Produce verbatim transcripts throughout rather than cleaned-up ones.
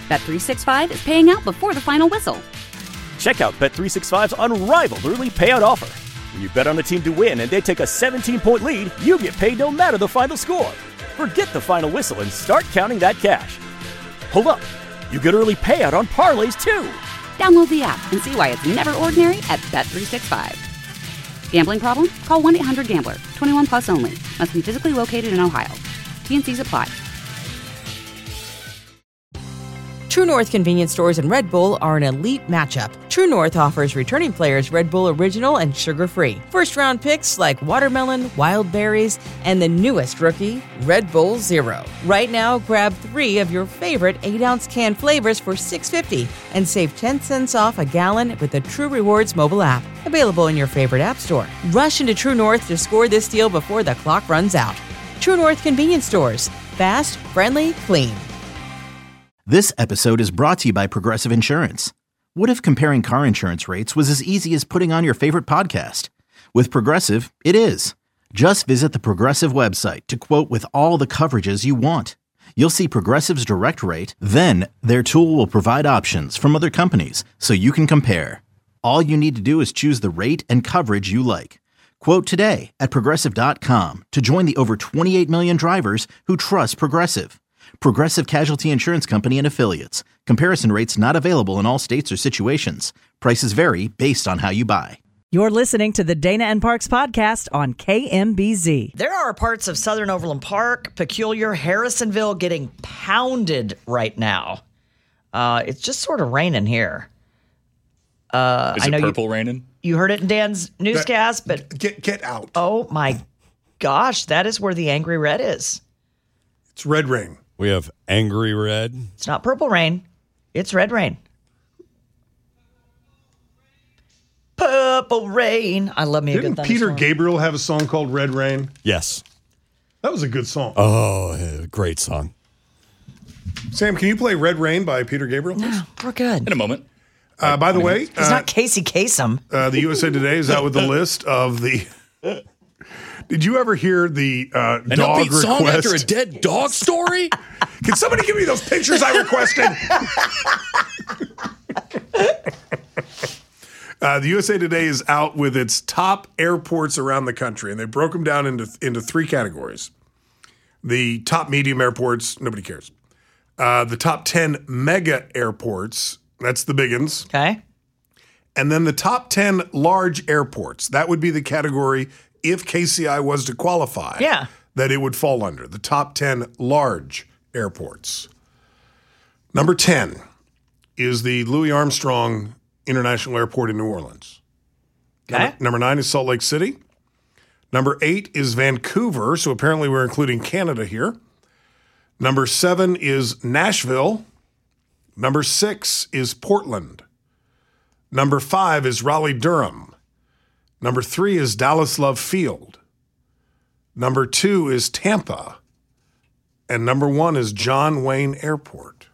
Bet three sixty-five is paying out before the final whistle. Check out Bet three sixty-five's unrivaled early payout offer. When you bet on a team to win and they take a seventeen-point lead, you get paid no matter the final score. Forget the final whistle and start counting that cash. Hold up. You get early payout on parlays, too. Download the app and see why it's never ordinary at Bet three sixty-five. Gambling problem? Call one eight hundred gambler. twenty-one plus only. Must be physically located in Ohio. T N Cs apply. True North convenience stores and Red Bull are an elite matchup. True North offers returning players Red Bull Original and sugar-free. First-round picks like watermelon, wild berries, and the newest rookie, Red Bull Zero. Right now, grab three of your favorite eight-ounce can flavors for six dollars and fifty cents and save ten cents off a gallon with the True Rewards mobile app. Available in your favorite app store. Rush into True North to score this deal before the clock runs out. True North convenience stores. Fast, friendly, clean. This episode is brought to you by Progressive Insurance. What if comparing car insurance rates was as easy as putting on your favorite podcast? With Progressive, it is. Just visit the Progressive website to quote with all the coverages you want. You'll see Progressive's direct rate, then their tool will provide options from other companies so you can compare. All you need to do is choose the rate and coverage you like. Quote today at Progressive dot com to join the over twenty-eight million drivers who trust Progressive. Progressive Casualty Insurance Company and Affiliates. Comparison rates not available in all states or situations. Prices vary based on how you buy. You're listening to the Dana and Parks podcast on K M B Z. There are parts of Southern Overland Park, peculiar Harrisonville, getting pounded right now. Uh, it's just sort of raining here. Uh, Is I know it purple you, raining? You heard it in Dan's newscast, but get get out. Oh my gosh, that is where the angry red is. It's red rain. We have angry red. It's not purple rain. It's red rain. Purple rain. I love me a Didn't good Peter song. Gabriel have a song called Red Rain? Yes. That was a good song. Oh, great song. Sam, can you play Red Rain by Peter Gabriel? No, we're good. In a moment. Uh, by the way, It's uh, not Casey Kasem. uh, the U S A Today is out with the list of the. Did you ever hear the uh, An dog upbeat song request? after a dead dog story? Can somebody give me those pictures I requested? uh, the U S A Today is out with its top airports around the country, and they broke them down into into three categories. The top medium airports, nobody cares. Uh, the top ten mega airports, that's the big ones. Okay. And then the top ten large airports, that would be the category if K C I was to qualify. Yeah. That it would fall under. The top ten large airports. Number ten is the Louis Armstrong International Airport in New Orleans. Okay. Number, number nine is Salt Lake City. Number eight is Vancouver, so apparently we're including Canada here. Number seven is Nashville. Number six is Portland. Number five is Raleigh-Durham. Number three is Dallas Love Field. Number two is Tampa. And number one is John Wayne Airport.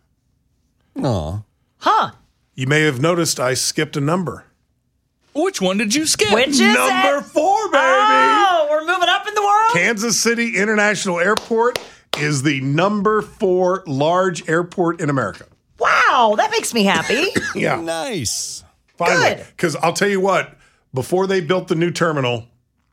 Aw. Huh. You may have noticed I skipped a number. Which one did you skip? Which is Number it? four, baby. Oh, we're moving up in the world. Kansas City International Airport is the number four large airport in America. Wow, that makes me happy. Yeah. Nice. Finally. Good. Because I'll tell you what, before they built the new terminal,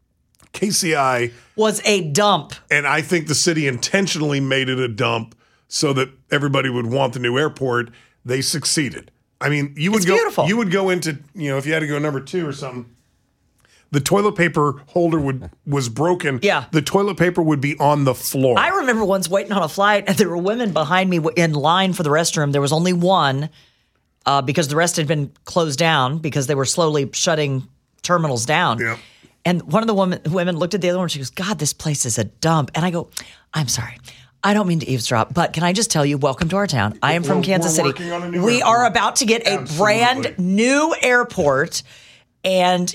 K C I Was a dump. and I think the city intentionally made it a dump so that everybody would want the new airport. They succeeded. I mean, you would It's go beautiful. you would go into, you know, if you had to go number two or something, the toilet paper holder would was broken. Yeah. The toilet paper would be on the floor. I remember once waiting on a flight, and there were women behind me in line for the restroom. There was only one uh, because the rest had been closed down because they were slowly shutting terminals down. Yeah. And one of the women, women looked at the other one. She goes, "God, this place is a dump." And I go, "I'm sorry. I don't mean to eavesdrop, but can I just tell you, welcome to our town. I am from We're- Kansas we're City. working on a new We airport. are about to get a Absolutely. brand new airport. And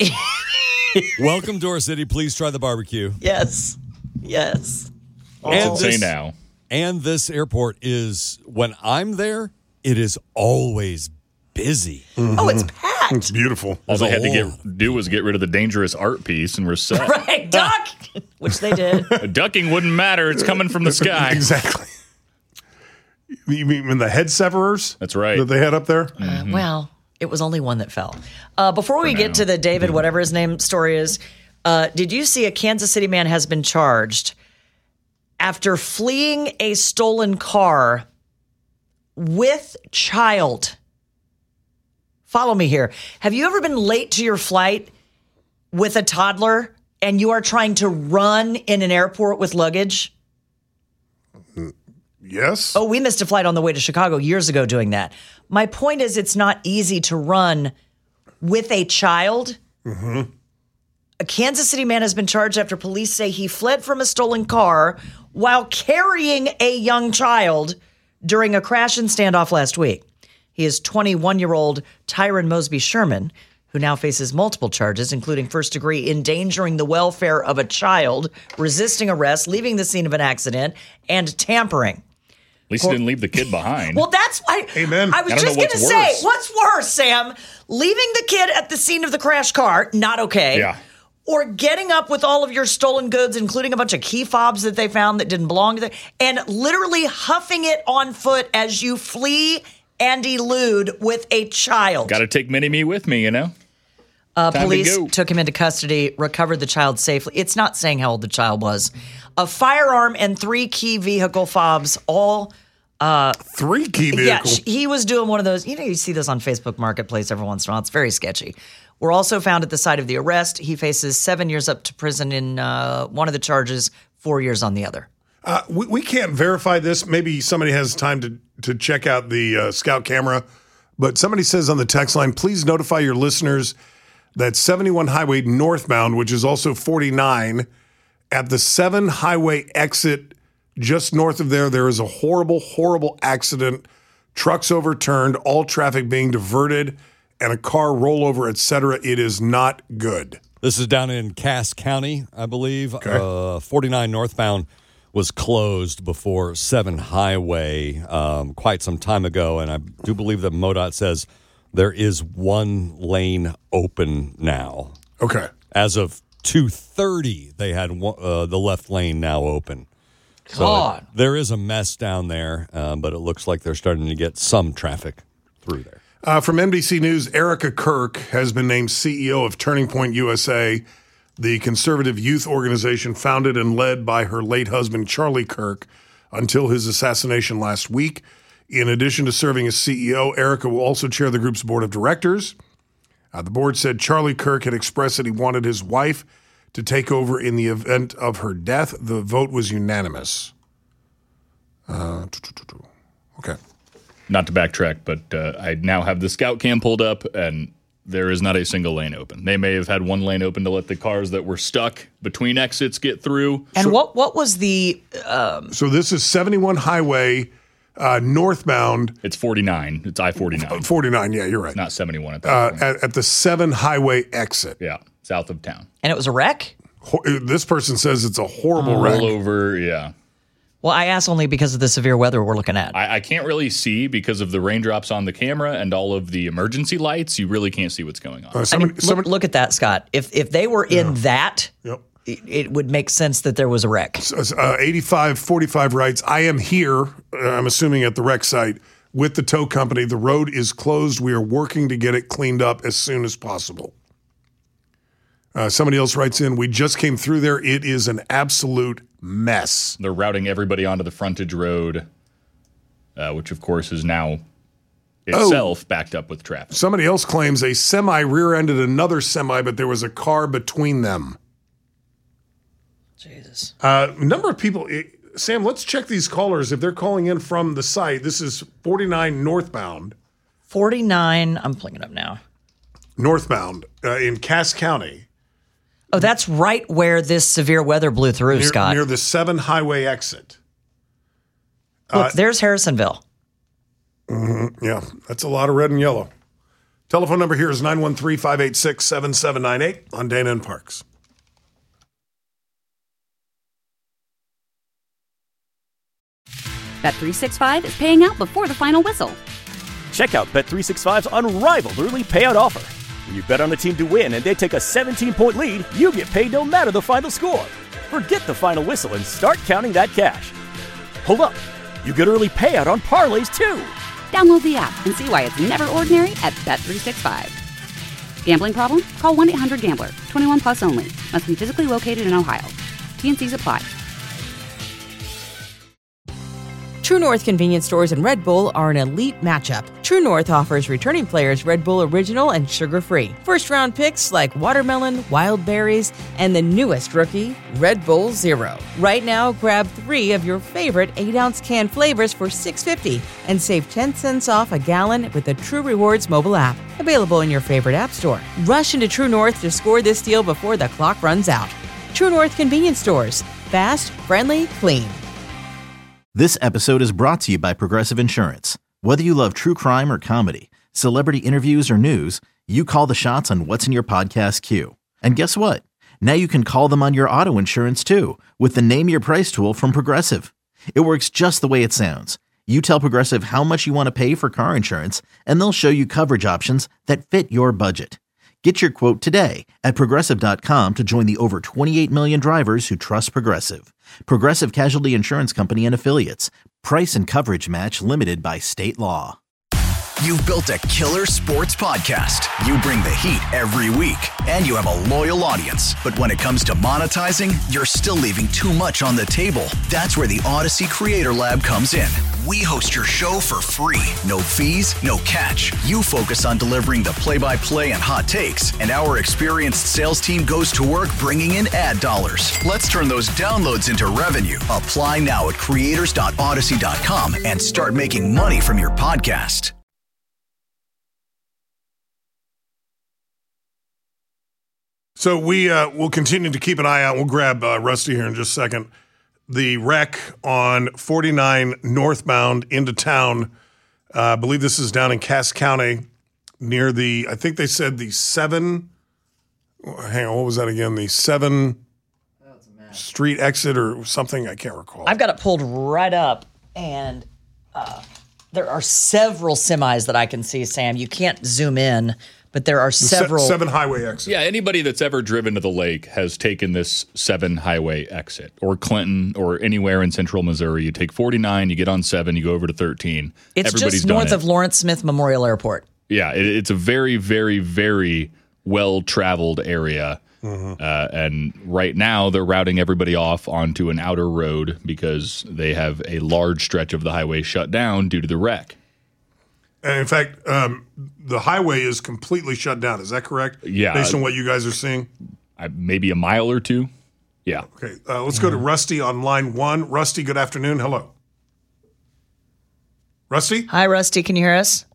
Welcome to our city. Please try the barbecue. yes, yes. And Say this, now. and this airport is, when I'm there, it is always busy. Oh, it's packed. It's beautiful. All they had to a lot. get do was get rid of the dangerous art piece, and we're set. Right, duck, which they did. Ducking wouldn't matter. It's coming from the sky. Exactly. You mean the head severers? That's right. That they had up there? Uh, well, it was only one that fell. Uh, before we For get now. to the David, whatever his name story is, uh, did you see a Kansas City man has been charged after fleeing a stolen car with child? Follow me here. Have you ever been late to your flight with a toddler and you are trying to run in an airport with luggage? Yes. Oh, we missed a flight on the way to Chicago years ago doing that. My point is, it's not easy to run with a child. Mm-hmm. A Kansas City man has been charged after police say he fled from a stolen car while carrying a young child during a crash and standoff last week. He is twenty-one-year-old Tyron Mosby Sherman, who now faces multiple charges, including first-degree endangering the welfare of a child, resisting arrest, leaving the scene of an accident, and tampering. At least he didn't leave the kid behind. Well, that's why Amen. I was I don't just know going to what's say, worse. what's worse, Sam? Leaving the kid at the scene of the crash car, not okay. Yeah. Or getting up with all of your stolen goods, including a bunch of key fobs that they found that didn't belong to them, and literally huffing it on foot as you flee and elude with a child. Got to take Mini-Me with me, you know? Uh, Time to police go. took him into custody, recovered the child safely. It's not saying how old the child was. A firearm and three key vehicle fobs, all. Three key Yeah, vehicles. sh- he was doing one of those. You know, you see this on Facebook Marketplace every once in a while. It's very sketchy. Were also found at the site of the arrest. He faces seven years up to prison in uh, one of the charges, four years on the other. Uh, we, we can't verify this. Maybe somebody has time to, to check out the uh, Scout camera. But somebody says on the text line, please notify your listeners that seventy-one Highway northbound, which is also forty-nine, at the seven Highway exit just north of there, there is a horrible, horrible accident. Trucks overturned, all traffic being diverted, and a car rollover, et cetera. It is not good. This is down in Cass County, I believe. Uh, forty-nine northbound was closed before seven Highway um, quite some time ago, and I do believe that MoDOT says there is one lane open now. Okay. As of two thirty, they had one, uh, the left lane now open. So God. it- there is a mess down there, um, but it looks like they're starting to get some traffic through there. Uh, from N B C News, Erica Kirk has been named C E O of Turning Point U S A, the conservative youth organization founded and led by her late husband, Charlie Kirk, until his assassination last week. In addition to serving as C E O, Erica will also chair the group's board of directors. Uh, the board said Charlie Kirk had expressed that he wanted his wife to take over in the event of her death. The vote was unanimous. Uh, okay. Not to backtrack, but uh, I now have the Scout Cam pulled up, and there is not a single lane open. They may have had one lane open to let the cars that were stuck between exits get through. And what what was the um, So this is seventy-one Highway uh, northbound. It's forty-nine. It's I forty-nine. forty-nine, yeah, you're right. Not seventy-one at that Uh, point. at, at the seven Highway exit. Yeah, south of town. and it was a wreck? Ho- This person says it's a horrible Oh. wreck. Roll over, yeah. Well, I asked only because of the severe weather we're looking at. I, I can't really see because of the raindrops on the camera and all of the emergency lights. You really can't see what's going on. Uh, I somebody, mean, look, somebody, look at that, Scott. If if they were in that, Yep. it, it would make sense that there was a wreck. uh, eighty-five forty-five writes, I am here, uh, I'm assuming at the wreck site, with the tow company. The road is closed. We are working to get it cleaned up as soon as possible. Uh, somebody else writes in, we just came through there. It is an absolute mess. They're routing everybody onto the frontage road, uh, which of course is now itself backed up with traffic. Somebody else claims a semi rear-ended another semi, but there was a car between them. Jesus. Uh, a number of people, eh, Sam, let's check these callers. If they're calling in from the site, this is forty-nine northbound. forty-nine, I'm pulling it up now. Northbound uh, in Cass County. Oh, that's right where this severe weather blew through, Near, Scott. near the seven Highway exit. Look, there's Harrisonville. Yeah, that's a lot of red and yellow. Telephone number here is nine one three, five eight six, seven seven nine eight on Dana and Parks. Bet three sixty-five is paying out before the final whistle. Check out Bet three sixty-five's unrivaled early payout offer. When you bet on a team to win and they take a seventeen-point lead, you get paid no matter the final score. Forget the final whistle and start counting that cash. Hold up. You get early payout on parlays, too. Download the app and see why it's never ordinary at Bet three sixty-five. Gambling problem? Call one eight hundred gambler. twenty-one plus only. Must be physically located in Ohio. T N Cs apply. True North convenience stores and Red Bull are an elite matchup. True North offers returning players Red Bull Original and sugar-free. First-round picks like watermelon, wild berries, and the newest rookie, Red Bull Zero. Right now, grab three of your favorite eight-ounce can flavors for six dollars and fifty cents and save ten cents off a gallon with the True Rewards mobile app. Available in your favorite app store. Rush into True North to score this deal before the clock runs out. True North convenience stores. Fast, friendly, clean. This episode is brought to you by Progressive Insurance. Whether you love true crime or comedy, celebrity interviews or news, you call the shots on what's in your podcast queue. And guess what? Now you can call them on your auto insurance too with the Name Your Price tool from Progressive. It works just the way it sounds. You tell Progressive how much you want to pay for car insurance, and they'll show you coverage options that fit your budget. Get your quote today at Progressive dot com to join the over twenty-eight million drivers who trust Progressive. Progressive Casualty Insurance Company and Affiliates. Price and coverage match limited by state law. You've built a killer sports podcast. You bring the heat every week, and you have a loyal audience. But when it comes to monetizing, you're still leaving too much on the table. That's where the Odyssey Creator Lab comes in. We host your show for free. No fees, no catch. You focus on delivering the play-by-play and hot takes, and our experienced sales team goes to work bringing in ad dollars. Let's turn those downloads into revenue. Apply now at creators dot odyssey dot com and start making money from your podcast. So we uh, will continue to keep an eye out. We'll grab uh, Rusty here in just a second. The wreck on forty-nine northbound into town. Uh, I believe this is down in Cass County near the, I think they said the seven, hang on, what was that again? The seven street exit or something? I can't recall. I've got it pulled right up, and uh, there are several semis that I can see, Sam. You can't zoom in, but there are several. Se- seven highway exits. Yeah, anybody that's ever driven to the lake has taken this seven highway exit, or Clinton, or anywhere in central Missouri. You take forty-nine, you get on seven, you go over to thirteen. It's Everybody's just north done it. of Lawrence Smith Memorial Airport. Yeah, it, it's a very, very, very well-traveled area. Mm-hmm. Uh, and right now, they're routing everybody off onto an outer road because they have a large stretch of the highway shut down due to the wreck. And in fact, um, the highway is completely shut down. Is that correct? Yeah. Based on what you guys are seeing? Uh, maybe a mile or two. Yeah. Okay. Uh, let's go to Rusty on line one. Rusty, good afternoon. Hello. Rusty? Hi, Rusty. Can you hear us?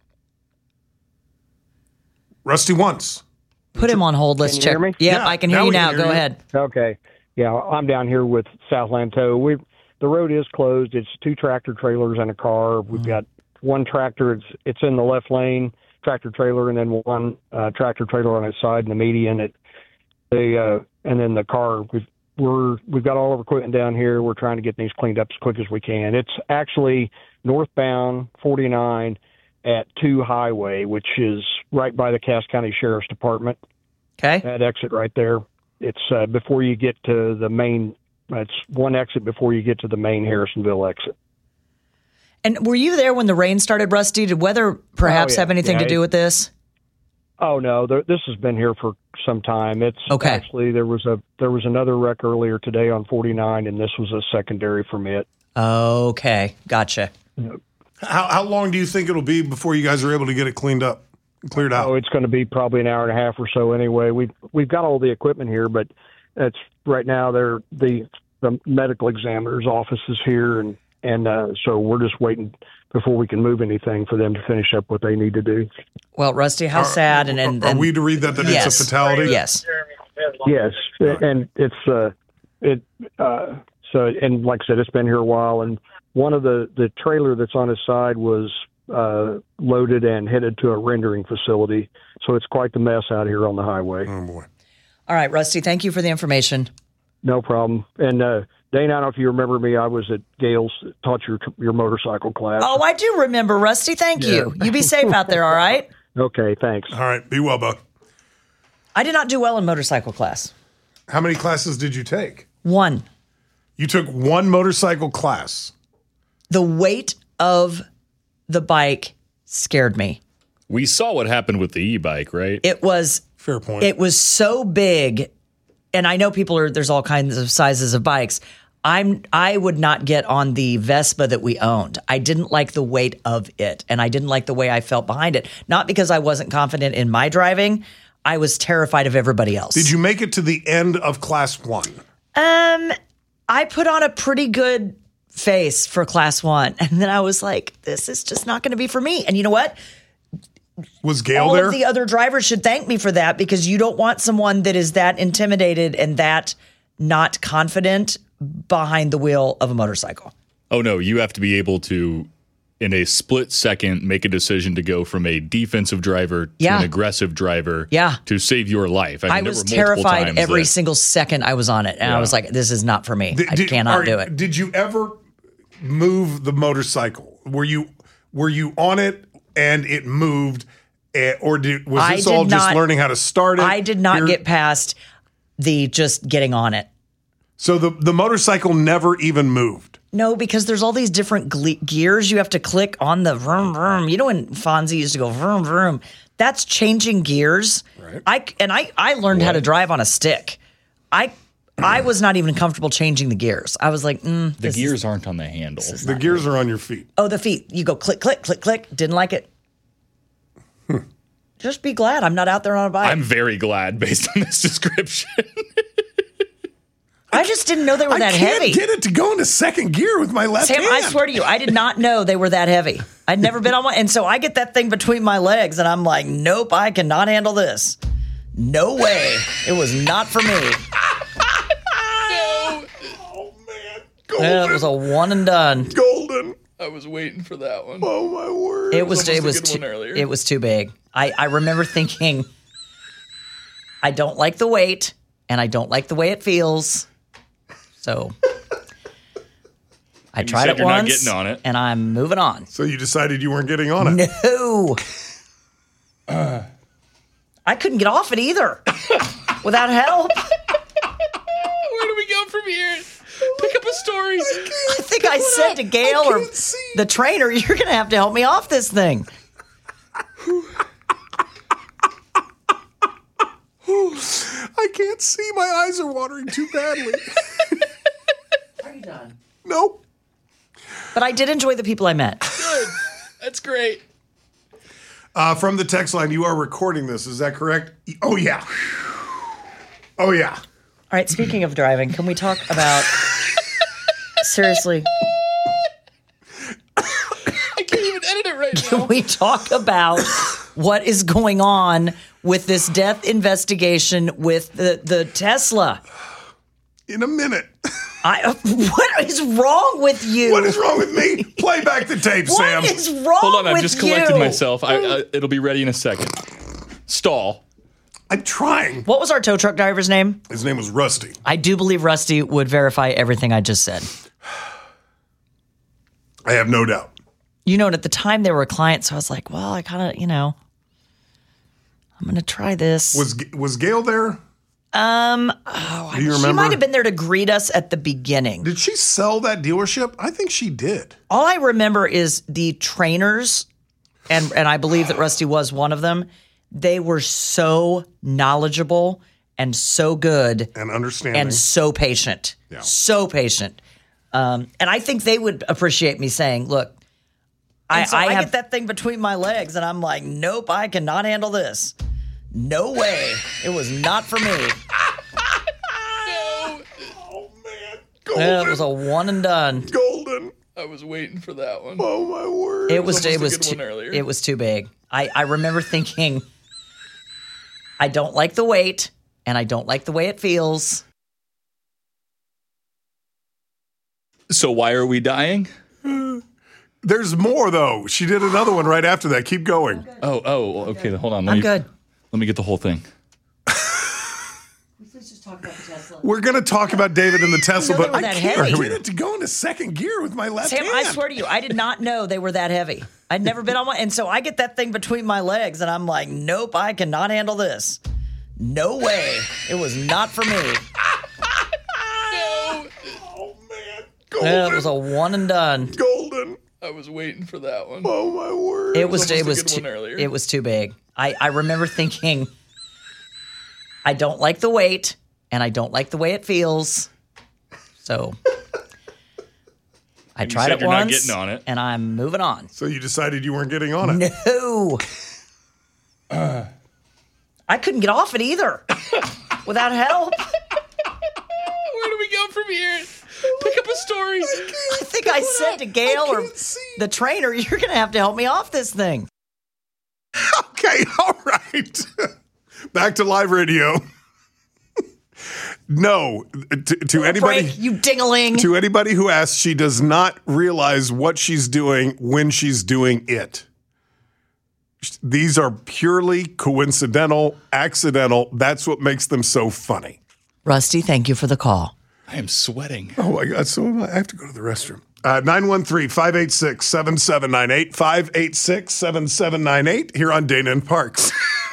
Rusty once. Put him on hold. Let's Can you check. hear me? Yep, Yeah, I can hear now you we can now. hear Go you. ahead. Okay. Yeah, I'm down here with Southland Tow. We the road is closed. It's two tractor trailers and a car. We've got one tractor. It's it's in the left lane, tractor trailer, and then one uh, tractor trailer on its side in the median. It the uh, and then the car. We've we're we've got all of our equipment down here. We're trying to get things cleaned up as quick as we can. It's actually northbound forty-nine at two Highway, which is right by the Cass County Sheriff's Department. Okay. That exit right there. It's uh, before you get to the main. It's one exit before you get to the main Harrisonville exit. And were you there when the rain started, Rusty? Did weather perhaps Oh, yeah. have anything Yeah, to do it- with this? Oh no, there, this has been here for some time. It's Okay. actually there was a there was another wreck earlier today on forty-nine, and this was a secondary from it. Okay, gotcha. How, how long do you think it'll be before you guys are able to get it cleaned up, cleared out? Oh, it's going to be probably an hour and a half or so anyway. We've we've got all the equipment here, but it's right now they're the the medical examiner's office is here, and and uh, so we're just waiting before we can move anything for them to finish up what they need to do. Well, Rusty, how Are- sad and, and, Are and we to read that that yes. it's a fatality? Yes. Yes, and it's uh, it uh, so and like I said, it's been here a while, and one of the the trailer that's on his side was uh, loaded and headed to a rendering facility, so it's quite the mess out here on the highway. Oh boy. All right, Rusty, thank you for the information. No problem. And uh, Dane, I don't know if you remember me. I was at Gale's, taught your your motorcycle class. Oh, I do remember, Rusty. Thank you. You be safe out there, all right? Okay, thanks. All right. Be well, Buck. I did not do well in motorcycle class. How many classes did you take? One. You took one motorcycle class. the weight of the bike scared me. We saw what happened with the e-bike, right? It was fair point. It was so big, and I know people are. There's all kinds of sizes of bikes. I'm. I would not get on the Vespa that we owned. I didn't like the weight of it, and I didn't like the way I felt behind it. Not because I wasn't confident in my driving. I was terrified of everybody else. Did you make it to the end of class one? Um, I put on a pretty good face for class one, and then I was like, "This is just not going to be for me." And you know what? Was Gail All there? of the other drivers should thank me for that, because you don't want someone that is that intimidated and that not confident behind the wheel of a motorcycle. Oh, no. You have to be able to, in a split second, make a decision to go from a defensive driver to Yeah. an aggressive driver Yeah. to save your life. I, mean, I there was were multiple terrified times every that- single second I was on it, and I Yeah. was like, "This is not for me. Did- I did- cannot are- do it." Did you ever move the motorcycle? Were you were you on it and it moved, eh, or did, was I this did all just not- learning how to start it? I did not Here- get past the just getting on it. So the the motorcycle never even moved. No, because there's all these different gle- gears you have to click on the vroom vroom. You know when Fonzie used to go vroom vroom? That's changing gears. Right. I and I I learned how to drive on a stick. I I was not even comfortable changing the gears. I was like, mm, The this is- gears aren't on the handle. The gears are on your feet. oh, the feet. You go click click click click. Didn't like it. Just be glad I'm not out there on a bike. I'm very glad based on this description. I just didn't know they were I that can't heavy. get it to go into second gear with my left Sam, hand. I swear to you, I did not know they were that heavy. I'd never been on one. And so I get that thing between my legs and I'm like, nope, I cannot handle this. No way. It was not for me. Oh man, golden, Yeah, it was a one and done. golden. I was waiting for that one. Oh my word! It was it almost a was good too, one earlier. it was too big. I, I remember thinking, I don't like the weight and I don't like the way it feels. So I And you tried said it you're not once getting on it. and I'm moving on. So you decided you weren't getting on it. No. I couldn't get off it either without help. Where do we go from here? Pick up a story. I think I said to Gail or can't see. the trainer, you're going to have to help me off this thing. I can't see. My eyes are watering too badly. Are you done? Nope. But I did enjoy the people I met. Good. That's great. Uh, from the text line, you are recording this. Is that correct? Oh yeah. Oh yeah. All right, speaking of driving, can we talk about seriously, I can't even edit it right now. can we talk about what is going on with this death investigation with the, the Tesla? In a minute. I what is wrong with you? What is wrong with me? Play back the tape, What Sam. is wrong Hold on, I've with just collected you? myself. I, uh, it'll be ready in a second. Stall. I'm trying. What was our tow truck driver's name? His name was Rusty. I do believe Rusty would verify everything I just said. I have no doubt. You know, and at the time they were a client, so I was like, well, I kind of, you know, I'm going to try this. Was was Gail there? um, oh, Do you she remember? might have been there to greet us at the beginning. Did she sell that dealership? I think she did. All I remember is the trainers, and and I believe that Rusty was one of them. They were so knowledgeable and so good And understanding. and so patient, Yeah. so patient. Um, and I think they would appreciate me saying, "Look, I, so I, I have get that thing between my legs, and I'm like, nope, I cannot handle this. No way. It was not for me. Oh man. Golden. Yeah, it was a one and done. Golden. I was waiting for that one. Oh my word. It was almost it a was good too, one earlier. it was too big. I, I remember thinking, I don't like the weight, and I don't like the way it feels. So why are we dying? There's more though. She did another one right after that. Keep going. Oh, oh, okay. Hold on. Let I'm me, good. Let me get the whole thing. Let's just talk about the Tesla. We're gonna talk about David and the Tesla, know they but were I that can't heavy. get it to go into second gear with my left Sam, hand. I swear to you, I did not know they were that heavy. I'd never been on one. And so I get that thing between my legs, and I'm like, nope, I cannot handle this. No way. It was not for me. Oh man. Golden. Yeah, it was a one and done. Golden. I was waiting for that one. Oh my word! It was That it was was a good too, one earlier. it was too big. I, I remember thinking, I don't like the weight, and I don't like the way it feels. So I And you tried said it you're not once, getting on it. and I'm moving on. So you decided you weren't getting on it. No, uh, I couldn't get off it either without help. Where do we go from here? Pick up a story. I think I said to Gail or the trainer, "You're going to have to help me off this thing." Okay, all right. Back to live radio. No, to, to anybody, Break, you ding-a-ling. to anybody who asks, she does not realize what she's doing when she's doing it. These are purely coincidental, accidental. That's what makes them so funny. Rusty, thank you for the call. I am sweating. Oh my God, so am I. I have to go to the restroom. Uh, nine one three, five eight six, seven seven nine eight, five eight six, seven seven nine eight here on Dana and Parks.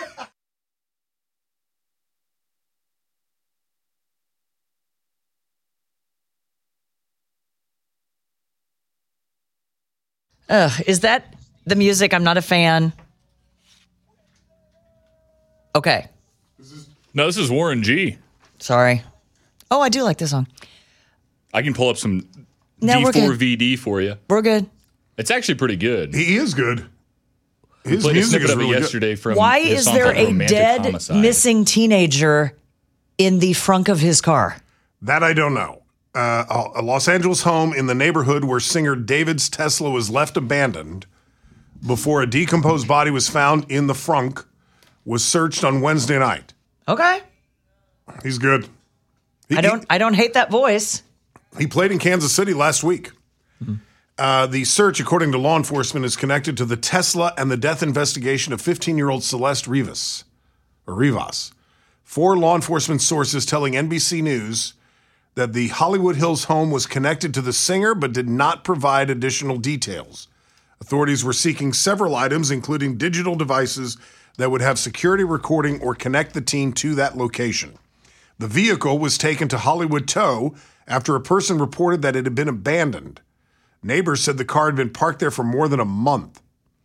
Ugh, is that the music? I'm not a fan. Okay. No, this is Warren G. Sorry. Oh, I do like this song. I can pull up some No, we're D four good. V D for you. We're good. It's actually pretty good. He is good. His Played a music snippet is of it really yesterday good. from Why his is song there called a Romantic dead Homicide. missing teenager in the frunk of his car? That I don't know. Uh, a Los Angeles home in the neighborhood where singer David's Tesla was left abandoned before a decomposed body was found in the frunk was searched on Wednesday night. Okay. He's good. He, I don't I don't hate that voice. He, he played in Kansas City last week. Uh, the search, according to law enforcement, is connected to the Tesla and the death investigation of fifteen-year-old Celeste Rivas, or Rivas. Four law enforcement sources telling N B C News that the Hollywood Hills home was connected to the singer but did not provide additional details. Authorities were seeking several items, including digital devices that would have security recording or connect the teen to that location. The vehicle was taken to Hollywood Tow after a person reported that it had been abandoned. Neighbors said the car had been parked there for more than a month.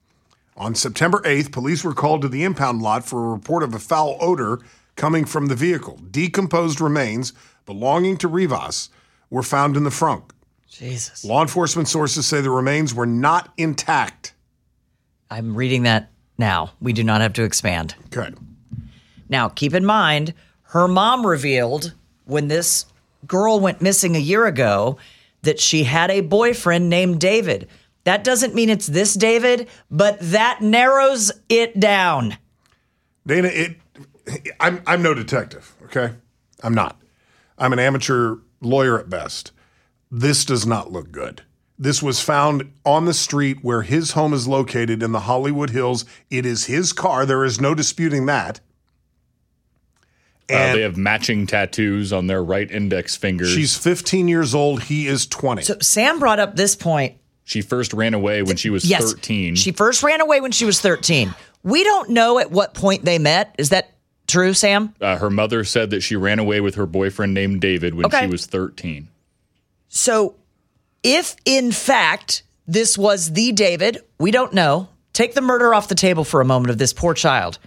On September eighth, police were called to the impound lot for a report of a foul odor coming from the vehicle. Decomposed remains belonging to Rivas were found in the frunk. Jesus. Law enforcement sources say the remains were not intact. I'm reading that now. We do not have to expand. Okay. Now, keep in mind, her mom revealed when this girl went missing a year ago that she had a boyfriend named David. That doesn't mean it's this David, but that narrows it down. Dana, it. I'm I'm no detective. Okay, I'm not. I'm an amateur lawyer at best. This does not look good. This was found on the street where his home is located in the Hollywood Hills. It is his car. There is no disputing that. Uh, And they have matching tattoos on their right index fingers. she's fifteen years old. He is twenty. So Sam brought up this point. She first ran away when she was Yes, thirteen. she first ran away when she was thirteen. We don't know at what point they met. Is that true, Sam? Uh, her mother said that she ran away with her boyfriend named David when Okay. she was thirteen. So if in fact this was the David, we don't know. Take the murder off the table for a moment of this poor child.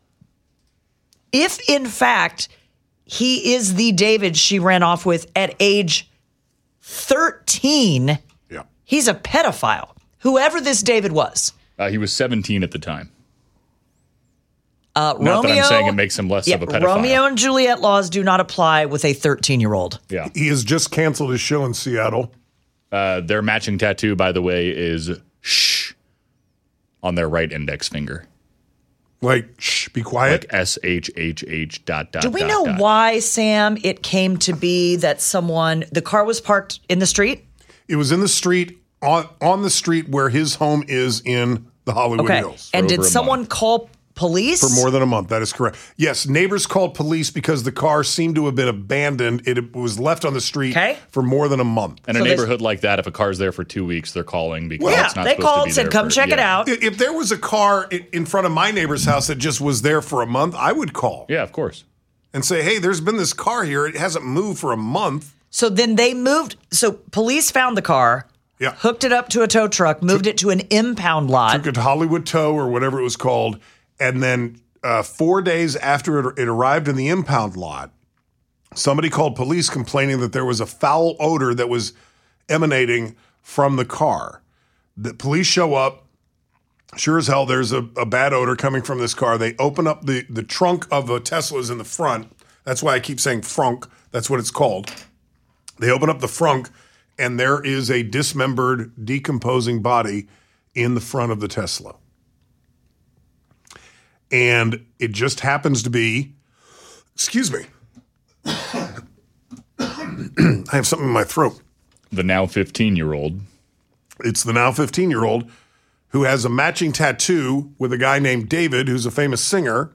If in fact he is the David she ran off with at age thirteen, yeah. he's a pedophile. Whoever this David was. Uh, he was seventeen at the time. Uh, Not Romeo, that I'm saying it makes him less yeah, of a pedophile. Romeo and Juliet laws do not apply with a thirteen-year-old. Yeah. He has just canceled his show in Seattle. Uh, their matching tattoo, by the way, is shh on their right index finger. Like, shh, be quiet. Like S H H H dot dot. Do we dot, know dot. why, Sam, it came to be that someone, the car was parked in the street? It was in the street, on, on the street where his home is in the Hollywood Okay. Hills. And over did a someone month. call police? For more than a month. That is correct. Yes, neighbors called police because the car seemed to have been abandoned. It was left on the street Okay. for more than a month. In a So there's- neighborhood like that, if a car's there for two weeks, they're calling because yeah, it's not they supposed to called, be said, there come for- check it yeah. out. If there was a car i- in front of my neighbor's house that just was there for a month, I would call Yeah, of course. and say, hey, there's been this car here. It hasn't moved for a month. So then they moved. So police found the car. Yeah. Hooked it up to a tow truck, moved took, it to an impound lot. Took it to Hollywood Tow or whatever it was called. And then uh, four days after it, it arrived in the impound lot, somebody called police complaining that there was a foul odor that was emanating from the car. The police show up. Sure as hell, there's a, a bad odor coming from this car. They open up the, the trunk of the Tesla's in the front. That's why I keep saying frunk. That's what it's called. They open up the frunk, and there is a dismembered, decomposing body in the front of the Tesla. And it just happens to be, excuse me, I have something in my throat. The now fifteen-year-old. It's the now fifteen-year-old who has a matching tattoo with a guy named David, who's a famous singer.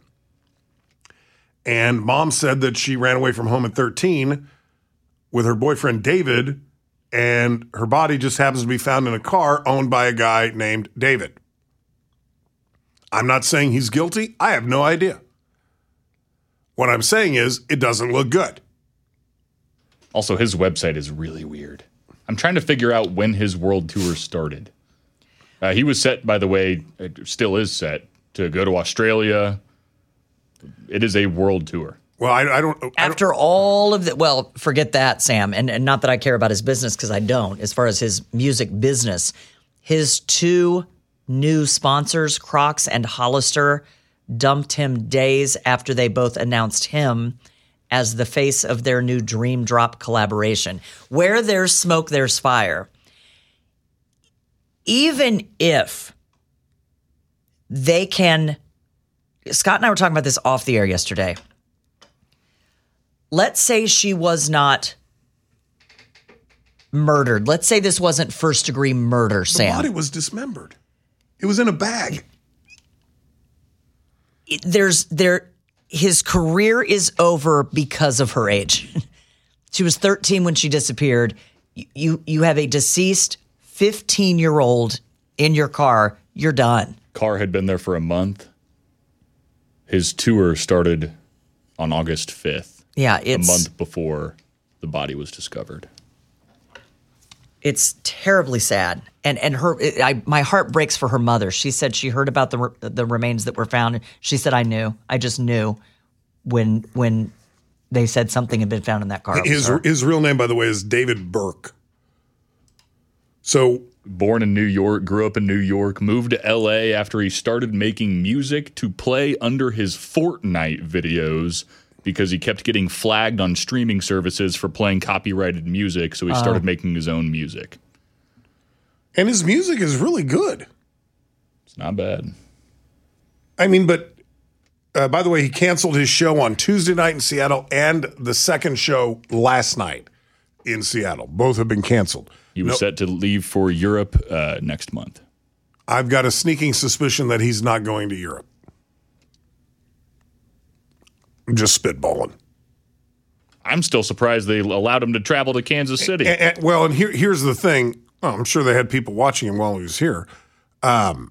And mom said that she ran away from home at thirteen with her boyfriend David, and her body just happens to be found in a car owned by a guy named David. I'm not saying he's guilty. I have no idea. What I'm saying is it doesn't look good. Also, his website is really weird. I'm trying to figure out when his world tour started. Uh, he was set, by the way, it still is set, to go to Australia. It is a world tour. Well, I, I don't... I After don't, all of the... Well, forget that, Sam. And, and not that I care about his business, because I don't, as far as his music business. His two new sponsors, Crocs and Hollister, dumped him days after they both announced him as the face of their new Dream Drop collaboration. Where there's smoke, there's fire. Even if they can... Scott and I were talking about this off the air yesterday. Let's say she was not murdered. Let's say this wasn't first-degree murder, Sam. The body was dismembered. It was in a bag. There's there his career is over because of her age. She was thirteen when she disappeared. You you have a deceased fifteen-year-old in your car. You're done. Car had been there for a month. His tour started on August fifth. Yeah, it's a month before the body was discovered. It's terribly sad, and and her, I, my heart breaks for her mother. She said she heard about the the remains that were found. She said, "I knew, I just knew when when they said something had been found in that car." His his real name, by the way, is David Burke. So, born in New York, grew up in New York, moved to L A after he started making music to play under his Fortnite videos, because he kept getting flagged on streaming services for playing copyrighted music, so he started uh, making his own music. And his music is really good. It's not bad. I mean, but uh, by the way, he canceled his show on Tuesday night in Seattle and the second show last night in Seattle. Both have been canceled. He was no, set to leave for Europe uh, next month. I've got a sneaking suspicion that he's not going to Europe. I'm just spitballing. I'm still surprised they allowed him to travel to Kansas City. And, and, well, and here, here's the thing. Oh, I'm sure they had people watching him while he was here. Um,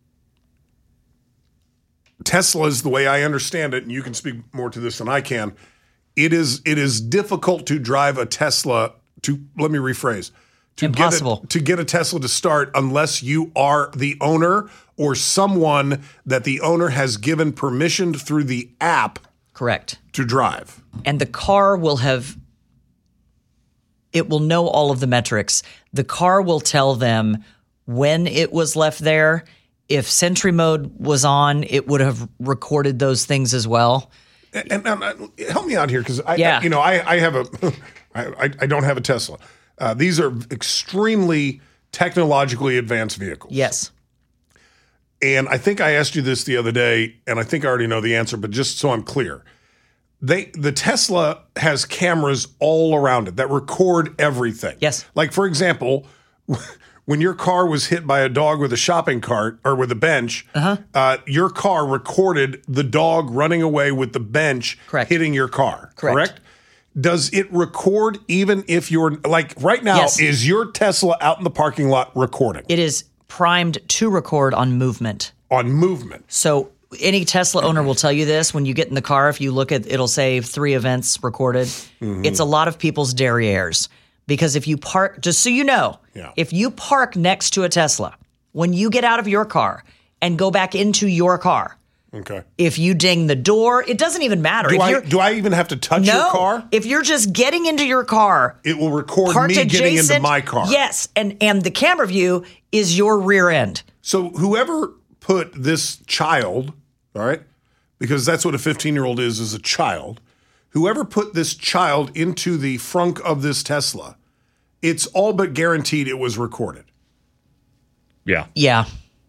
Tesla's, the way I understand it, and you can speak more to this than I can, it is it is difficult to drive a Tesla to, let me rephrase, to Impossible. Get a, to get a Tesla to start unless you are the owner or someone that the owner has given permission through the app. Correct. To drive. And the car will have, it will know all of the metrics. The car will tell them when it was left there. If Sentry mode was on, it would have recorded those things as well. And, and, and help me out here, because I, yeah. I, you know, I, I have a, I, I don't have a Tesla. Uh, these are extremely technologically advanced vehicles. Yes. And I think I asked you this the other day, and I think I already know the answer, but just so I'm clear, they the Tesla has cameras all around it that record everything. Yes. Like, for example, when your car was hit by a dog with a shopping cart or with a bench, uh-huh. uh, your car recorded the dog running away with the bench correct. hitting your car. Correct. correct? Does it record even if you're, like right now, yes. is your Tesla out in the parking lot recording? It is primed to record on movement. On movement. So any Tesla owner will tell you this. When you get in the car, if you look at, it'll say three events recorded. Mm-hmm. It's a lot of people's derrieres Because if you park, just so you know, Yeah. if you park next to a Tesla, when you get out of your car and go back into your car, Okay. if you ding the door, it doesn't even matter. Do if I you're, do I even have to touch no, your car? If you're just getting into your car, It will record parked me getting into adjacent, my car. Yes, and and the camera view is your rear end. So whoever put this child, all right, because that's what a fifteen-year-old is, is a child. Whoever put this child into the frunk of this Tesla, it's all but guaranteed it was recorded. Yeah. Yeah.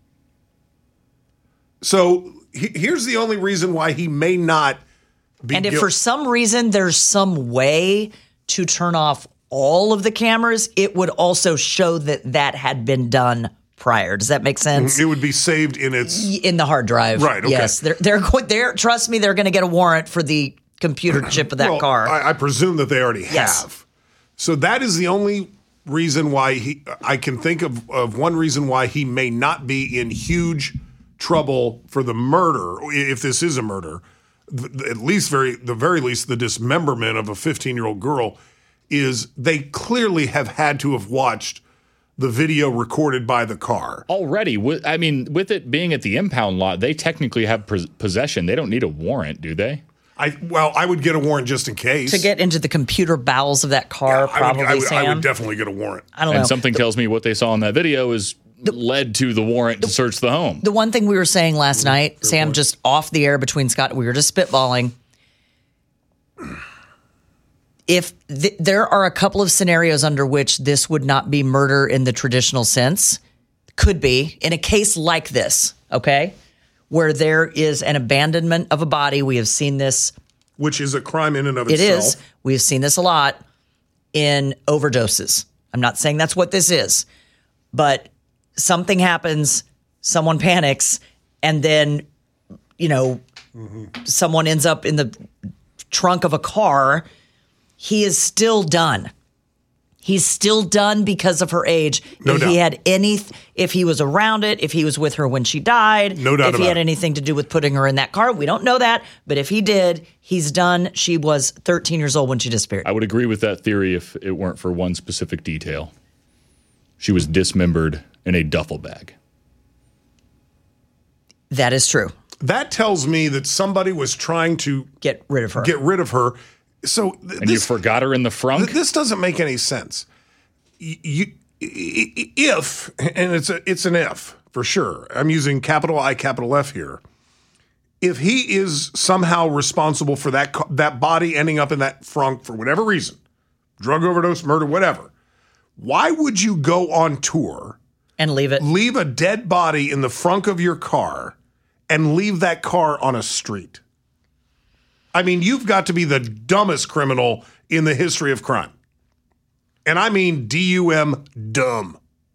So he, here's the only reason why he may not be And if guil- for some reason there's some way to turn off all of the cameras, it would also show that that had been done prior. Does that make sense? it would be saved in its In the hard drive. Right, okay. Yes. They're, they're going, they're, trust me, they're going to get a warrant for the computer chip of that well, car. I, I presume that they already Yes. have. So that is the only reason why he. I can think of, of one reason why he may not be in huge trouble for the murder, if this is a murder. th- At least, very the very least, the dismemberment of a fifteen-year-old girl is they clearly have had to have watched the video recorded by the car. Already, with, I mean, with it being at the impound lot, they technically have pos- possession. They don't need a warrant, do they? I well, I would get a warrant just in case. to get into the computer bowels of that car, I probably, would, I would, Sam. I would definitely get a warrant. I don't and know. something tells me what they saw in that video is led to the warrant to search the home. The one thing we were saying last night, Sam, just off the air between Scott, we were just spitballing. If th- there are a couple of scenarios under which this would not be murder in the traditional sense, could be in a case like this, okay, where there is an abandonment of a body. We have seen this. Which is a crime in and of It itself. is. We've seen this a lot in overdoses. I'm not saying that's what this is, but something happens, someone panics, and then, you know, Mm-hmm. someone ends up in the trunk of a car. He is still done. He's still done because of her age. No if doubt. he had any, if he was around it, if he was with her when she died, No doubt if he about had it. anything to do with putting her in that car, we don't know that. But if he did, he's done. She was thirteen years old when she disappeared. I would agree with that theory if it weren't for one specific detail. She was dismembered in a duffel bag. That is true. That tells me that somebody was trying to Get rid of her. get rid of her. So th- And you this, forgot her in the frunk? th- this doesn't make any sense. Y- You, i- i- if, and it's a, it's an if for sure. I'm using capital I, capital F here. If he is somehow responsible for that co- that body ending up in that frunk for whatever reason, drug overdose, murder, whatever, why would you go on tour, and leave it. leave a dead body in the frunk of your car, and leave that car on a street? I mean, you've got to be the dumbest criminal in the history of crime. And I mean D U M, dumb.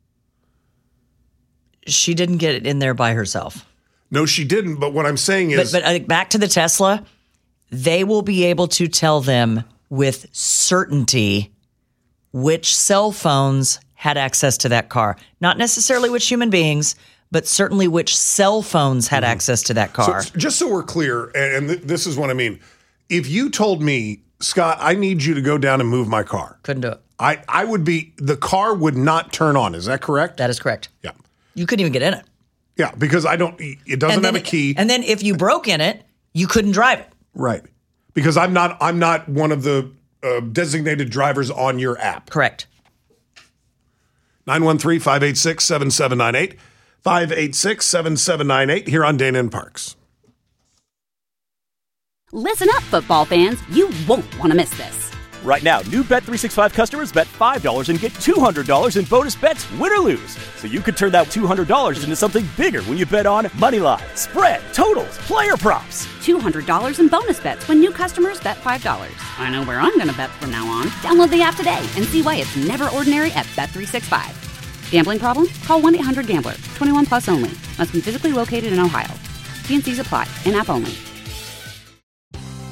She didn't get it in there by herself. No, she didn't. But what I'm saying But, is, but uh, back to the Tesla, they will be able to tell them with certainty which cell phones had access to that car. Not necessarily which human beings, but certainly which cell phones had access to that car. so, just so we're clear, and, and th- this is what I mean. If you told me, Scott, I need you to go down and move my car, Couldn't do it. I, I would be, the car would not turn on. Is that correct? That is correct. Yeah. You couldn't even get in it. Yeah, because I don't, it doesn't And then, have a key. And then if you broke in it, you couldn't drive it. Right. Because I'm not I'm not one of the uh, designated drivers on your app. Correct. nine one three, five eight six, seven seven nine eight. five eight six, seven seven nine eight here on Dana and Parks. Listen up, football fans. You won't want to miss this. Right now, new Bet three sixty-five customers bet five dollars and get two hundred dollars in bonus bets, win or lose. So you could turn that two hundred dollars into something bigger when you bet on money line, spread, totals, player props. two hundred dollars in bonus bets when new customers bet five dollars. I know where I'm going to bet from now on. Download the app today and see why it's never ordinary at Bet three sixty-five. Gambling problem? Call one eight hundred gambler. twenty-one plus only. Must be physically located in Ohio. T and C's apply. In-app only.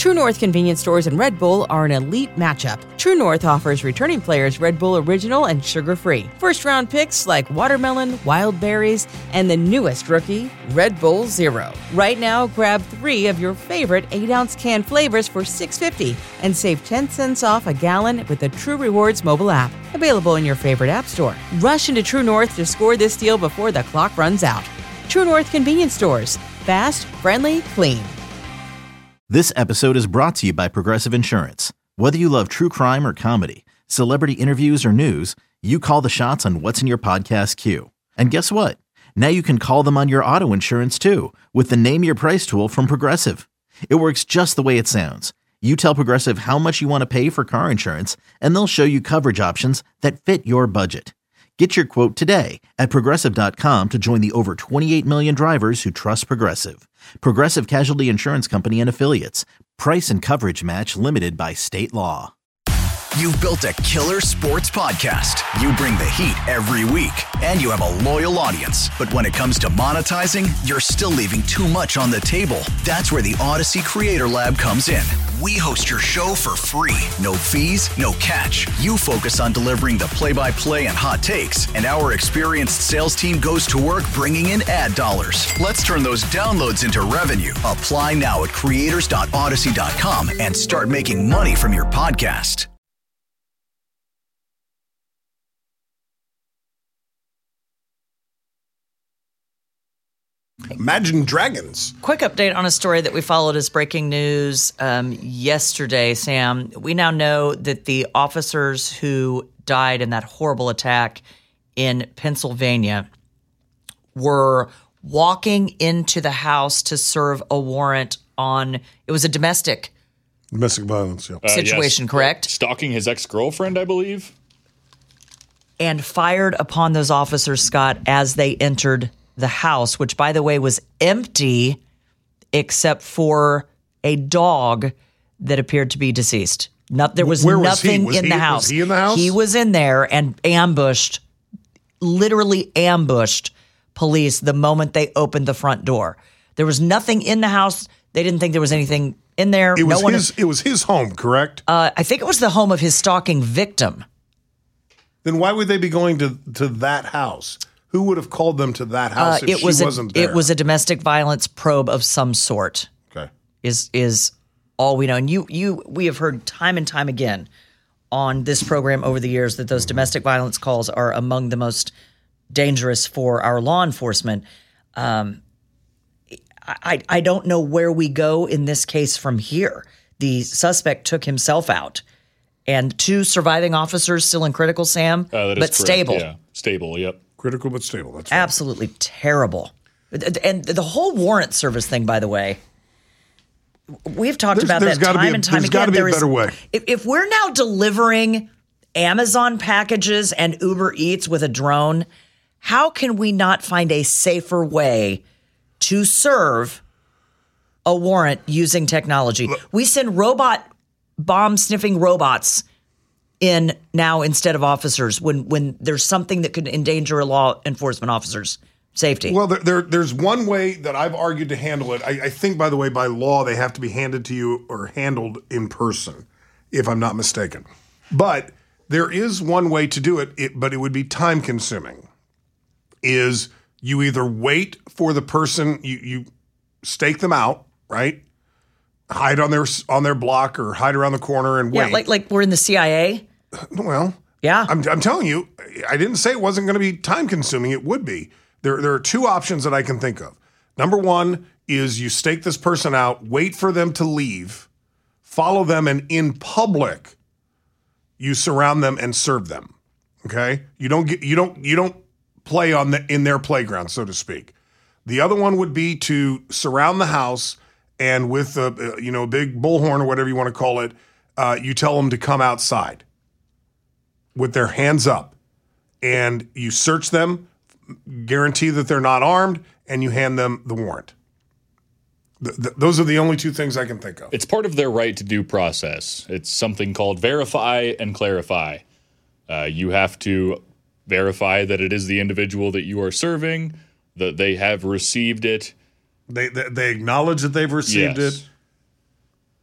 True North convenience stores and Red Bull are an elite matchup. True North offers returning players Red Bull Original and sugar-free. First-round picks like watermelon, wild berries, and the newest rookie, Red Bull Zero. Right now, grab three of your favorite eight ounce can flavors for six dollars and fifty cents and save ten cents off a gallon with the True Rewards mobile app. Available in your favorite app store. Rush into True North to score this deal before the clock runs out. True North convenience stores. Fast, friendly, clean. This episode is brought to you by Progressive Insurance. Whether you love true crime or comedy, celebrity interviews or news, you call the shots on what's in your podcast queue. And guess what? Now you can call them on your auto insurance too with the Name Your Price tool from Progressive. It works just the way it sounds. You tell Progressive how much you want to pay for car insurance, and they'll show you coverage options that fit your budget. Get your quote today at Progressive dot com to join the over twenty-eight million drivers who trust Progressive. Progressive Casualty Insurance Company and Affiliates. Price and coverage match limited by state law. You've built a killer sports podcast. You bring the heat every week, and you have a loyal audience. But when it comes to monetizing, you're still leaving too much on the table. That's where the Odyssey Creator Lab comes in. We host your show for free. No fees, no catch. You focus on delivering the play-by-play and hot takes, and our experienced sales team goes to work bringing in ad dollars. Let's turn those downloads into revenue. Apply now at creators dot odyssey dot com and start making money from your podcast. Imagine Dragons. Quick update on a story that we followed as breaking news um, yesterday, Sam. We now know that the officers who died in that horrible attack in Pennsylvania were walking into the house to serve a warrant on, it was a domestic Domestic violence, yeah. Uh, situation, yes. correct? Stalking his ex-girlfriend, I believe. And fired upon those officers, Scott, as they entered the house, which, by the way, was empty except for a dog that appeared to be deceased. Not, there was Where was nothing he? Was in he- the house. was he in the house? He was in there and ambushed, literally ambushed police the moment they opened the front door. There was nothing in the house. They didn't think there was anything in there. It was no one, his. It was his home, correct? uh, I think it was the home of his stalking victim. Then why would they be going to to that house? Who would have called them to that house Uh, if it she was a, wasn't there? It was a domestic violence probe of some sort. Okay. Is is all we know. And you you we have heard time and time again on this program over the years that those domestic violence calls are among the most dangerous for our law enforcement. Um, I I don't know where we go in this case from here. The suspect took himself out, and two surviving officers still in critical, Sam, Uh, that is but correct. stable. Yeah, stable, yep. Critical but stable. That's right. Absolutely terrible. And the whole warrant service thing, by the way, we've talked There's- about there's that gotta be time a- and time there's again. gotta be a There is- better way. If, if we're now delivering Amazon packages and Uber Eats with a drone, how can we not find a safer way to serve a warrant using technology? We send robot bomb sniffing robots in now instead of officers when when there's something that could endanger a law enforcement officer's safety. Well, there, there, there's one way that I've argued to handle it. I, I think, by the way, by law, they have to be handed to you or handled in person, if I'm not mistaken. But there is one way to do it, it but it would be time consuming. Is you either wait for the person, you, you stake them out, right? Hide on their on their block or hide around the corner and wait. yeah, like like we're in the C I A. Well, Yeah. I'm, I'm telling you, I didn't say it wasn't going to be time consuming. It would be. There, there are two options that I can think of. Number one is you stake this person out, wait for them to leave, follow them, and in public, you surround them and serve them. Okay, you don't get you don't you don't play on the in their playground, so to speak. The other one would be to surround the house and with a you know a big bullhorn or whatever you want to call it, uh, you tell them to come outside with their hands up, and you search them, guarantee that they're not armed, and you hand them the warrant. Th- th- those are the only two things I can think of. It's part of their right to due process. It's something called verify and clarify. Uh, you have to verify that it is the individual that you are serving, that they have received it. They they, they acknowledge that they've received Yes. it. I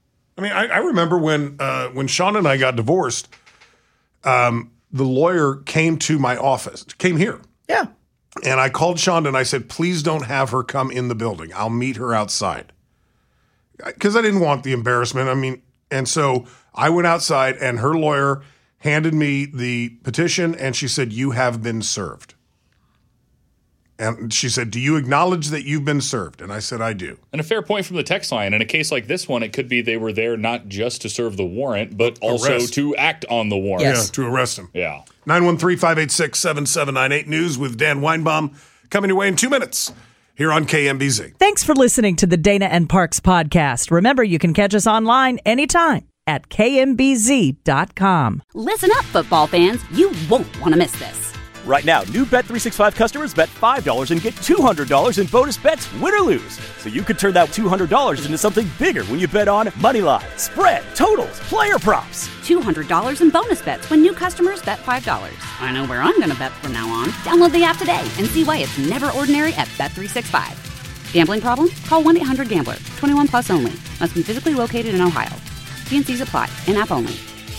I mean, I, I remember when uh, when Sean and I got divorced, um, the lawyer came to my office, came here. Yeah. And I called Sean and I said, please don't have her come in the building. I'll meet her outside. Because I didn't want the embarrassment. I mean, and so I went outside and her lawyer handed me the petition and she said, you have been served. And she said, do you acknowledge that you've been served? And I said, I do. And a fair point from the text line. In a case like this one, it could be they were there not just to serve the warrant, but also Arrest. to act on the warrant. Yes. Yeah, to arrest him. Yeah. nine one three, five eight six, seven seven nine eight News with Dan Weinbaum coming your way in two minutes here on K M B Z. Thanks for listening to the Dana and Parks podcast. Remember, you can catch us online anytime at K M B Z dot com. Listen up, football fans. You won't want to miss this. Right now, new Bet three sixty-five customers bet five dollars and get two hundred dollars in bonus bets, win or lose. So you could turn that two hundred dollars into something bigger when you bet on moneyline, spread, totals, player props. two hundred dollars in bonus bets when new customers bet five dollars. I know where I'm going to bet from now on. Download the app today and see why it's never ordinary at Bet three sixty-five. Gambling problem? Call one eight hundred gambler. twenty-one plus only. Must be physically located in Ohio. T and C's apply. In-app only.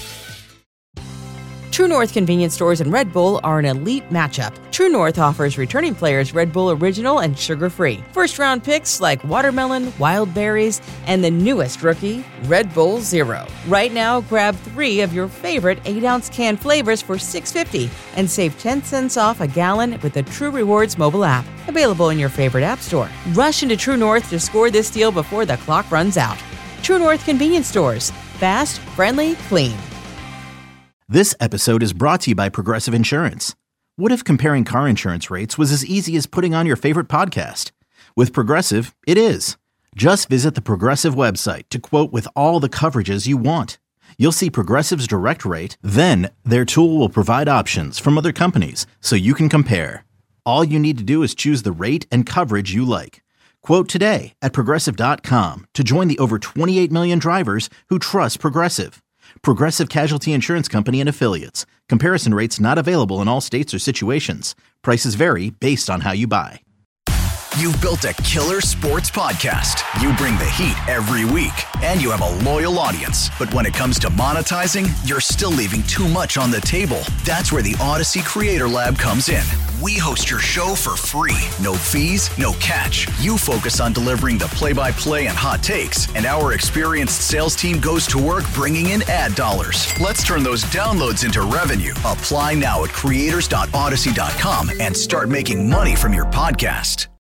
True North convenience stores and Red Bull are an elite matchup. True North offers returning players Red Bull Original and sugar-free. First-round picks like watermelon, wild berries, and the newest rookie, Red Bull Zero. Right now, grab three of your favorite eight ounce can flavors for six dollars and fifty cents and save ten cents off a gallon with the True Rewards mobile app. Available in your favorite app store. Rush into True North to score this deal before the clock runs out. True North convenience stores. Fast, friendly, clean. This episode is brought to you by Progressive Insurance. What if comparing car insurance rates was as easy as putting on your favorite podcast? With Progressive, it is. Just visit the Progressive website to quote with all the coverages you want. You'll see Progressive's direct rate, then their tool will provide options from other companies so you can compare. All you need to do is choose the rate and coverage you like. Quote today at Progressive dot com to join the over twenty-eight million drivers who trust Progressive. Progressive Casualty Insurance Company and Affiliates. Comparison rates not available in all states or situations. Prices vary based on how you buy. You've built a killer sports podcast. You bring the heat every week, and you have a loyal audience. But when it comes to monetizing, you're still leaving too much on the table. That's where the Odyssey Creator Lab comes in. We host your show for free. No fees, no catch. You focus on delivering the play-by-play and hot takes, and our experienced sales team goes to work bringing in ad dollars. Let's turn those downloads into revenue. Apply now at creators dot odyssey dot com and start making money from your podcast.